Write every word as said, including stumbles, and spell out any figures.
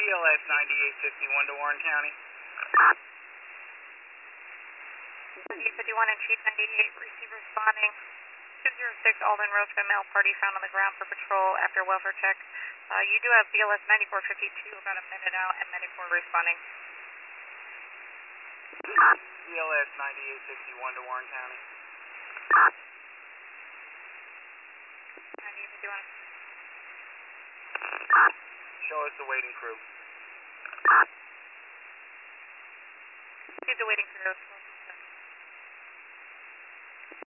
L S ninety-eight fifty-one to Warren County. ninety-eight fifty-one and Chief ninety-eight, receiver responding. two zero six Alden Road, female party found on the ground for patrol after welfare check. Uh, you do have B L S ninety-four fifty-two about a minute out and Medic four responding. B L S ninety-eight fifty-one to Warren County. ninety-eight fifty-one. Show us the waiting crew. See the waiting crew.